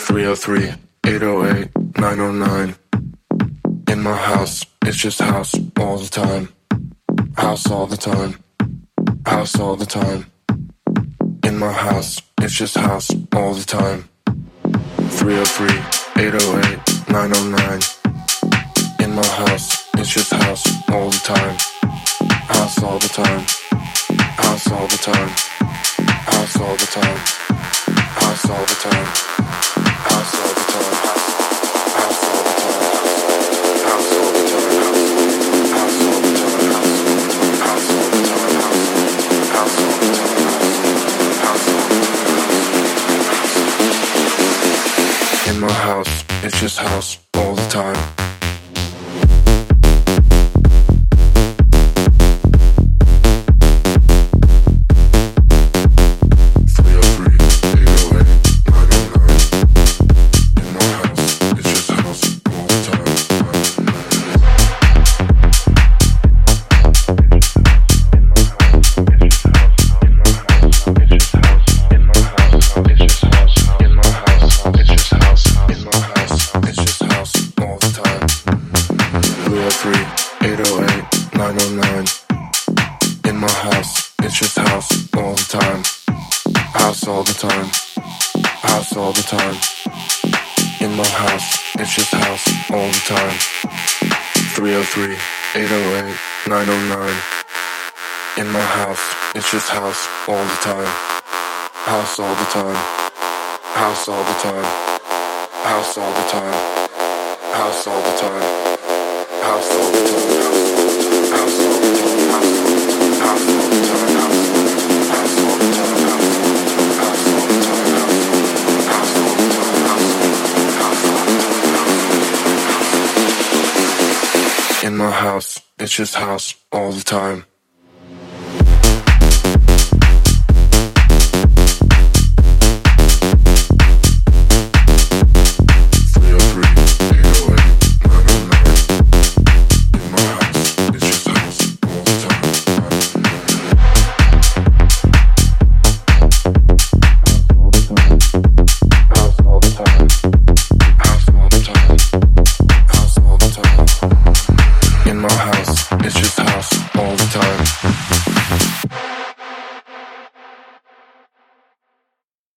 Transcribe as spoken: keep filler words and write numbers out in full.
three oh three, eight oh eight, nine oh nine. In my house, it's just house all the time. House all the time. House all the time. In my house, it's just house all the time. three oh three, eight oh eight, nine oh nine. In my house, it's just house all the time. House all the time. House all the time. House all the time. House all the time. House all the time. House all the time. House all the time. House all the time. House all the time. House all the time. House all the time. In my house, it's just house all the time. three oh three, eight oh eight, nine oh nine. In my house, it's just house all the time. House all the time. House all the time. House all the time. House all the time. House all the time. House all the time. House all the time. House all the time. House all the time. House all the time. In my house, it's just house all the time.